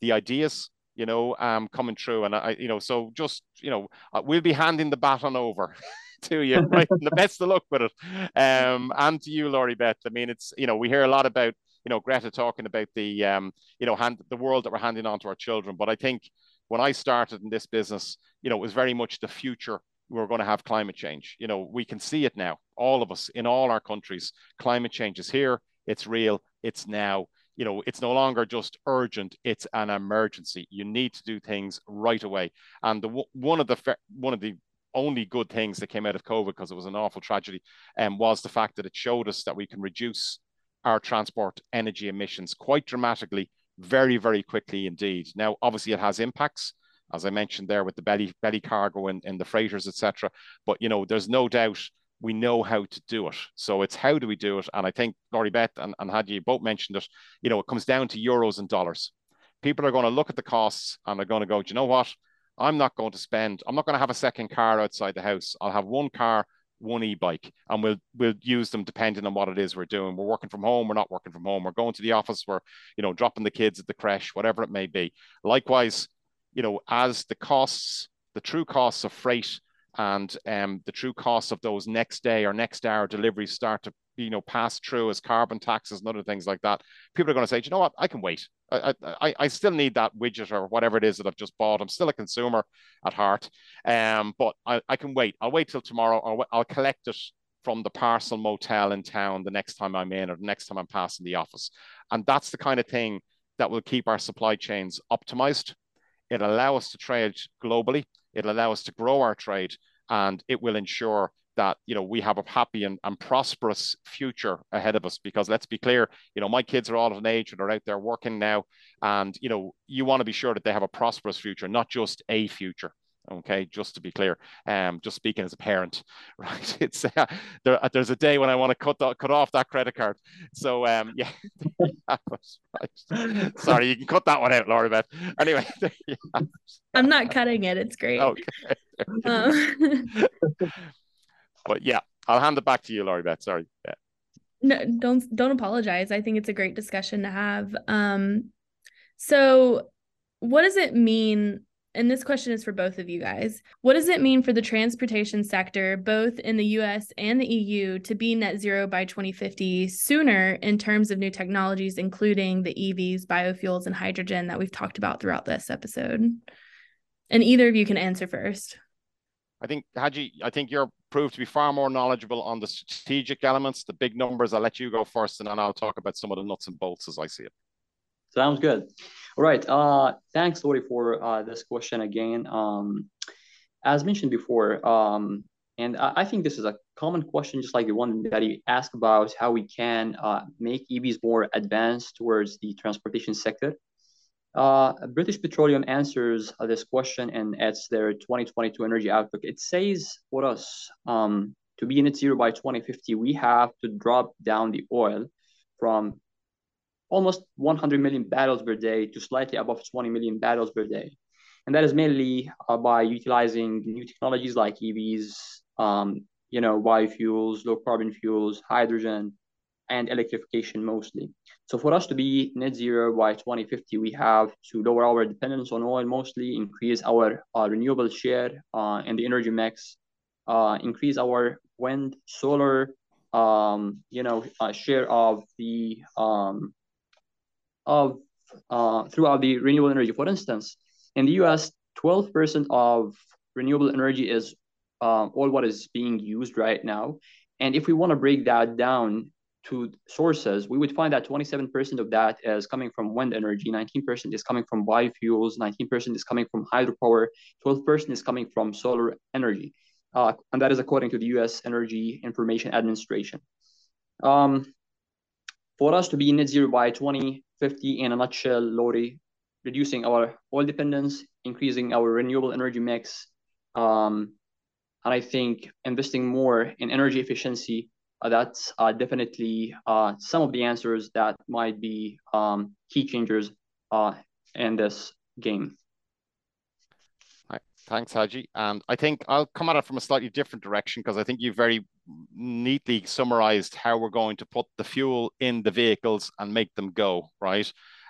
the ideas, you know, um, coming through. And I, you know, so just, you know, we'll be handing the baton over to you, right? And the best of luck with it. Um, and to you, Laurie Beth. I mean, it's, you know, we hear a lot about, you know, Greta talking about the, um, you know, hand, the world that we're handing on to our children. But I think when I started in this business, you know, it was very much the future. We're going to have climate change. You know, we can see it now, all of us in all our countries. Climate change is here. It's real. It's now. You know, it's no longer just urgent, it's an emergency. You need to do things right away. And the one of the one of the only good things that came out of COVID, because it was an awful tragedy, um, was the fact that it showed us that we can reduce our transport energy emissions quite dramatically, very, very quickly indeed. Now, obviously, it has impacts, as I mentioned there, with the belly belly cargo and, and the freighters, et cetera. But, you know, there's no doubt we know how to do it. So it's how do we do it? And I think Laurie Beth and, and Hadi both mentioned it, you know, it comes down to euros and dollars. People are going to look at the costs and they're going to go, do you know what? I'm not going to spend, I'm not going to have a second car outside the house. I'll have one car, one e-bike, and we'll we'll use them depending on what it is we're doing. We're working from home, we're not working from home, we're going to the office, we're, you know, dropping the kids at the creche, whatever it may be. Likewise, you know, as the costs, the true costs of freight and um, the true costs of those next day or next hour deliveries start to, you know, pass through as carbon taxes and other things like that, people are going to say, do you know what, I can wait. I, I, I still need that widget or whatever it is that I've just bought. I'm still a consumer at heart, um, but I, I can wait. I'll wait till tomorrow, or I'll collect it from the parcel motel in town the next time I'm in or the next time I'm passing the office. And that's the kind of thing that will keep our supply chains optimized. It'll allow us to trade globally. It'll allow us to grow our trade, and it will ensure that, you know, we have a happy and, and prosperous future ahead of us. Because let's be clear, you know, my kids are all of an age and they're out there working now, and, you know, you want to be sure that they have a prosperous future, not just a future. Okay, just to be clear, um, just speaking as a parent, right? It's uh, there. There's a day when I want to cut that, cut off that credit card. So um, yeah, right. Sorry, you can cut that one out, Laurie Beth. Anyway,
I'm not cutting it. It's great.
Okay. Um. But yeah, I'll hand it back to you, Laurie Beth. Sorry. Yeah.
No, don't don't apologize. I think it's a great discussion to have. Um, so what does it mean? And this question is for both of you guys. What does it mean for the transportation sector, both in the U S and the E U, to be net zero by twenty fifty sooner in terms of new technologies, including the E Vs, biofuels, and hydrogen that we've talked about throughout this episode? And either of you can answer first.
I think, Haji, I think you're proved to be far more knowledgeable on the strategic elements, the big numbers. I'll let you go first, and then I'll talk about some of the nuts and bolts as I see it.
Sounds good. All right. Uh, thanks, Laurie, for uh, this question again. Um, as mentioned before, um, and I, I think this is a common question, just like the one that you asked about how we can uh, make E Vs more advanced towards the transportation sector. Uh, British Petroleum answers uh, this question, and it's their twenty twenty-two Energy Outlook. It says for us um, to be net zero by twenty fifty, we have to drop down the oil from almost one hundred million barrels per day to slightly above twenty million barrels per day. And that is mainly uh, by utilizing new technologies like E Vs, um, you know, biofuels, low carbon fuels, hydrogen, and electrification mostly. So for us to be net zero by twenty fifty, we have to lower our dependence on oil mostly, increase our uh, renewable share uh, in the energy mix, uh, increase our wind, solar, um, you know, uh, share of the um, of uh, throughout the renewable energy. For instance, in the U S, twelve percent of renewable energy is uh, all what is being used right now. And if we want to break that down to sources, we would find that twenty-seven percent of that is coming from wind energy, nineteen percent is coming from biofuels, nineteen percent is coming from hydropower, twelve percent is coming from solar energy. Uh, and that is according to the U S Energy Information Administration. Um, for us to be net zero by twenty fifty, in a nutshell, Laurie, reducing our oil dependence, increasing our renewable energy mix, um, and I think investing more in energy efficiency, uh, that's uh, definitely uh, some of the answers that might be um, key changers uh, in this game.
Thanks, Haji. And I think I'll come at it from a slightly different direction, because I think you very neatly summarized how we're going to put the fuel in the vehicles and make them go, right?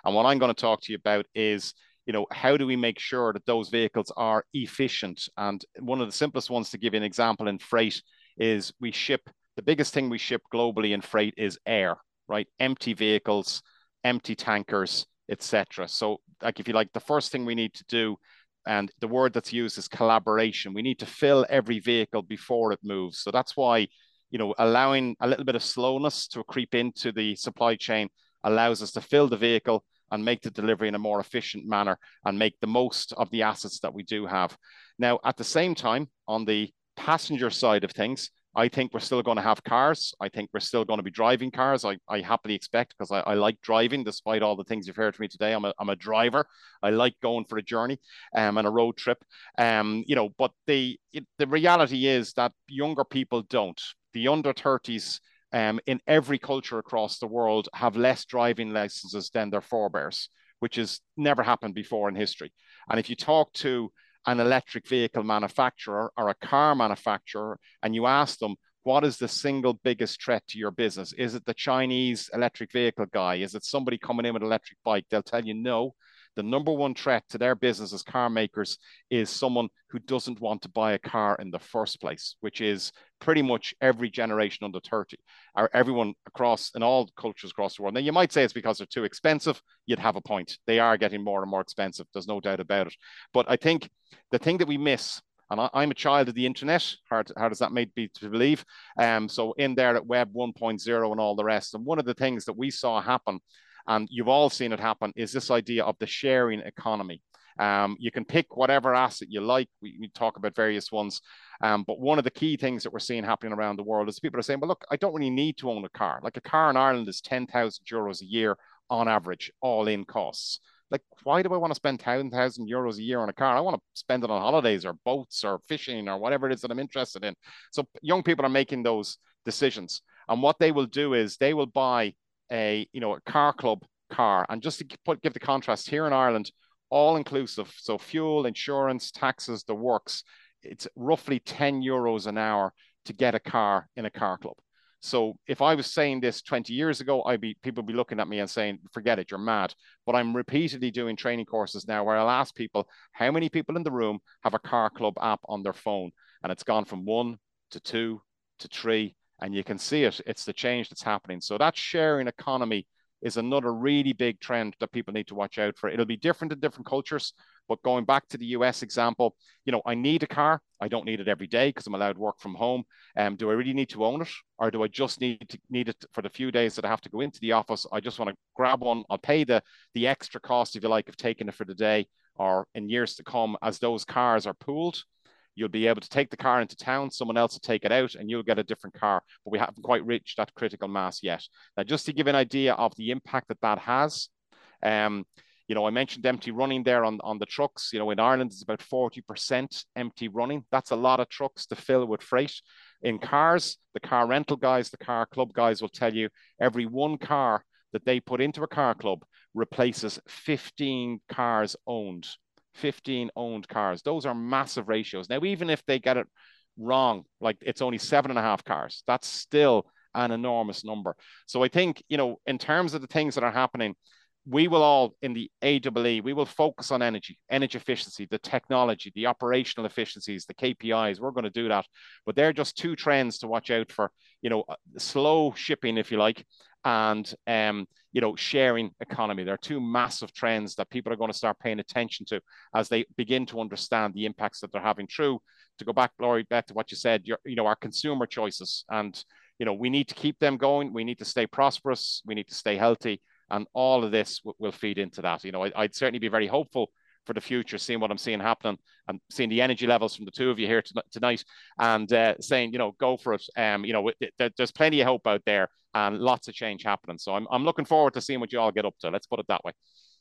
And what I'm going to talk to you about is, you know, how do we make sure that those vehicles are efficient? And one of the simplest ones, to give you an example, in freight is we ship, the biggest thing we ship globally in freight is air, right? Empty vehicles, empty tankers, et cetera. So like, if you like, the first thing we need to do, and the word that's used is collaboration. We need to fill every vehicle before it moves. So that's why, you know, allowing a little bit of slowness to creep into the supply chain allows us to fill the vehicle and make the delivery in a more efficient manner and make the most of the assets that we do have. Now, at the same time, on the passenger side of things, I think we're still going to have cars. I think we're still going to be driving cars. I, I happily expect, because I, I like driving, despite all the things you've heard from me today. I'm a, I'm a driver. I like going for a journey um, and a road trip. Um, you know, but the, it, the reality is that younger people don't. The under thirties um, in every culture across the world have less driving licenses than their forebears, which has never happened before in history. And if you talk to an electric vehicle manufacturer or a car manufacturer, and you ask them, what is the single biggest threat to your business? Is it the Chinese electric vehicle guy? Is it somebody coming in with an electric bike? They'll tell you no. The number one threat to their business as car makers is someone who doesn't want to buy a car in the first place, which is pretty much every generation under thirty, or everyone across, in all cultures across the world. Now, you might say it's because they're too expensive. You'd have a point. They are getting more and more expensive. There's no doubt about it. But I think the thing that we miss, and I, I'm a child of the internet, hard, hard as that may be to believe. Um, so in there at Web one point oh and all the rest, and one of the things that we saw happen, and you've all seen it happen, is this idea of the sharing economy. Um, you can pick whatever asset you like. We, we talk about various ones. Um, but one of the key things that we're seeing happening around the world is people are saying, well, look, I don't really need to own a car. Like, a car in Ireland is ten thousand euros a year on average, all in costs. Like, why do I want to spend ten thousand euros a year on a car? I want to spend it on holidays or boats or fishing or whatever it is that I'm interested in. So young people are making those decisions. And what they will do is they will buy a, you know, a car club car. And just to put, give the contrast, here in Ireland, all inclusive, so fuel, insurance, taxes, the works, it's roughly ten euros an hour to get a car in a car club. So if I was saying this twenty years ago, I'd be, people would be looking at me and saying, forget it, you're mad. But I'm repeatedly doing training courses now where I'll ask people, how many people in the room have a car club app on their phone? And it's gone from one to two to three, and you can see it. It's the change that's happening. So that sharing economy is another really big trend that people need to watch out for. It'll be different in different cultures, but going back to the U S example, you know, I need a car. I don't need it every day because I'm allowed to work from home. Um, do I really need to own it? Or do I just need to need it for the few days that I have to go into the office? I just want to grab one. I'll pay the, the extra cost, if you like, of taking it for the day, or in years to come, as those cars are pooled, you'll be able to take the car into town, someone else will take it out, and you'll get a different car. But we haven't quite reached that critical mass yet. Now, just to give an idea of the impact that that has, um, you know, I mentioned empty running there on, on the trucks. You know, in Ireland, it's about forty percent empty running. That's a lot of trucks to fill with freight. In cars, the car rental guys, the car club guys will tell you every one car that they put into a car club replaces fifteen cars owned. fifteen owned cars. Those are massive ratios. Now, even if they get it wrong, like it's only seven and a half cars, that's still an enormous number. So I think, you know, in terms of the things that are happening, we will all in the A E E, we will focus on energy, energy efficiency, the technology, the operational efficiencies, the K P Is. We're going to do that. But they're just two trends to watch out for, you know, slow shipping, if you like, and, um, you know, sharing economy. There are two massive trends that people are going to start paying attention to as they begin to understand the impacts that they're having through. To go back, Laurie, back to what you said, you know, our consumer choices. And, you know, we need to keep them going. We need to stay prosperous. We need to stay healthy. And all of this will feed into that. You know, I, I'd certainly be very hopeful for the future, seeing what I'm seeing happening and seeing the energy levels from the two of you here tonight, and uh, saying, you know, go for it. Um, you know, it, there's plenty of hope out there and lots of change happening. So I'm, I'm looking forward to seeing what you all get up to. Let's put it that way.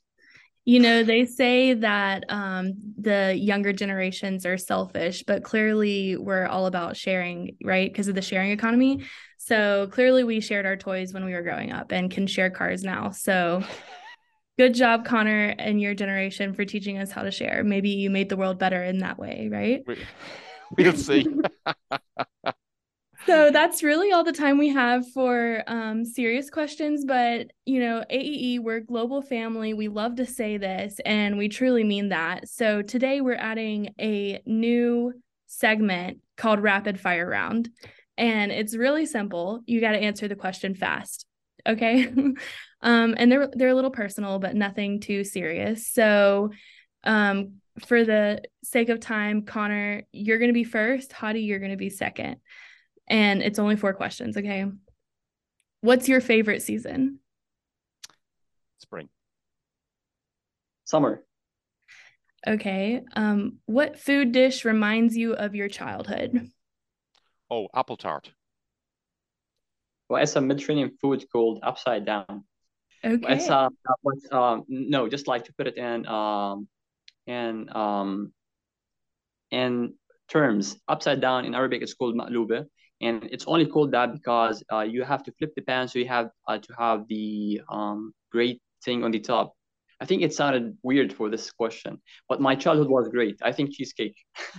You know, they say that um, the younger generations are selfish, but clearly we're all about sharing, right? Because of the sharing economy. So clearly we shared our toys when we were growing up and can share cars now. So good job, Connor, and your generation for teaching us how to share. Maybe you made the world better in that way, right?
We, we'll see.
So that's really all the time we have for um, serious questions. But, you know, A E E, we're a global family. We love to say this, and we truly mean that. So today we're adding a new segment called Rapid Fire Round. And it's really simple. You got to answer the question fast. Okay. um, and they're, they're a little personal, but nothing too serious. So um, for the sake of time, Connor, you're going to be first. Hadi, you're going to be second. And it's only four questions, okay? What's your favorite season?
Spring.
Summer.
Okay. Um, what food dish reminds you of your childhood?
Oh, apple tart.
Well, it's a Mediterranean food called upside down.
Okay.
It's uh, but, um, no, just like to put it in um, in um, in terms. Upside down in Arabic, it's called maqlube, and it's only called that because uh, you have to flip the pan, so you have uh, to have the um, great thing on the top. I think it sounded weird for this question, but my childhood was great. I think cheesecake.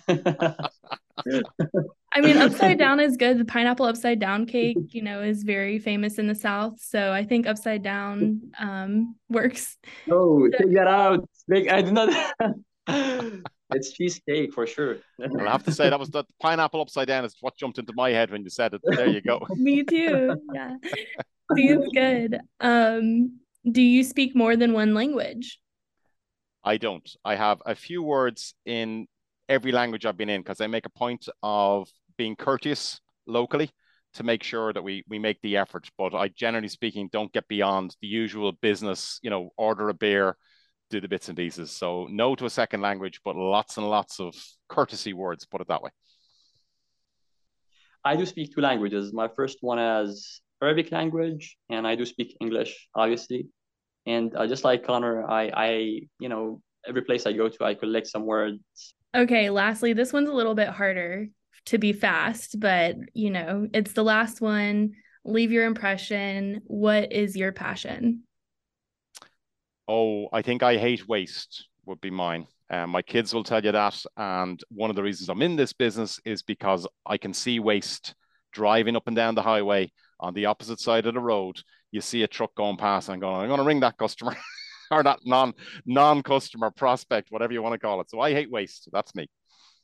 I mean, upside down is good. The pineapple upside down cake, you know, is very famous in the South. So I think upside down um, works.
Oh, take that out. Like, I do not. It's cheesecake for sure.
I'll have to say that was the pineapple upside down is what jumped into my head when you said it. There you go.
Me too. Yeah. Seems good. Um, do you speak more than one language?
I don't. I have a few words in every language I've been in because I make a point of being courteous locally to make sure that we we make the effort. But I generally speaking don't get beyond the usual business, you know, order a beer, do the bits and pieces. So no to a second language, but lots and lots of courtesy words, put it that way.
I do speak two languages. My first one is Arabic language, and I do speak English, obviously. And uh, just like Connor, I, I, you know, every place I go to, I collect some words.
Okay, lastly, this one's a little bit harder to be fast, but, you know, it's the last one. Leave your impression. What is your passion?
Oh, I think I hate waste would be mine. Um, my kids will tell you that. And one of the reasons I'm in this business is because I can see waste driving up and down the highway on the opposite side of the road. You see a truck going past and I'm going, I'm going to ring that customer or that non, non-customer prospect, whatever you want to call it. So I hate waste. That's me.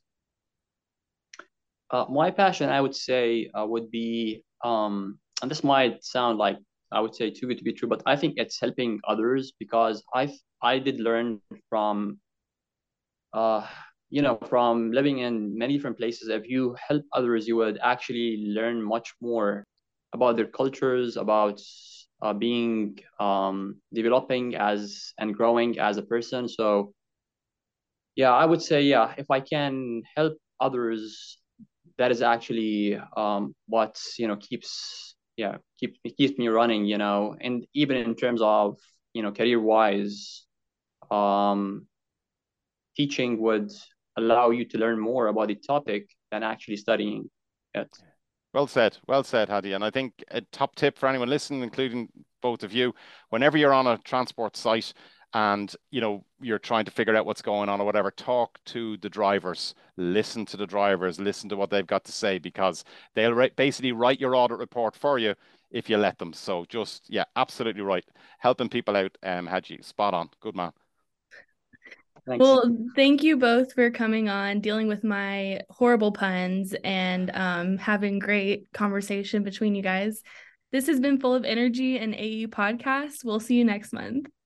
Uh, my passion, I would say, uh, would be, um, and this might sound like I would say too good to be true, but I think it's helping others because I I did learn from, uh, you know, from living in many different places. If you help others, you would actually learn much more about their cultures, about uh, being um, developing as and growing as a person. So yeah, I would say yeah, if I can help others, that is actually um, what you know keeps yeah keeps keeps me running. You know, and even in terms of you know career wise, um, teaching would allow you to learn more about the topic than actually studying it.
Well said. Well said, Hadi. And I think a top tip for anyone listening, including both of you, whenever you're on a transport site and you know you're trying to figure out what's going on or whatever, talk to the drivers, listen to the drivers, listen to what they've got to say because they'll ri- basically write your audit report for you if you let them. So just yeah, absolutely right. Helping people out, um, Haji, spot on. Good man.
Thanks.
Well, thank you both for coming on, dealing with my horrible puns, and um, having great conversation between you guys. This has been Full of Energy and A E podcast. We'll see you next month.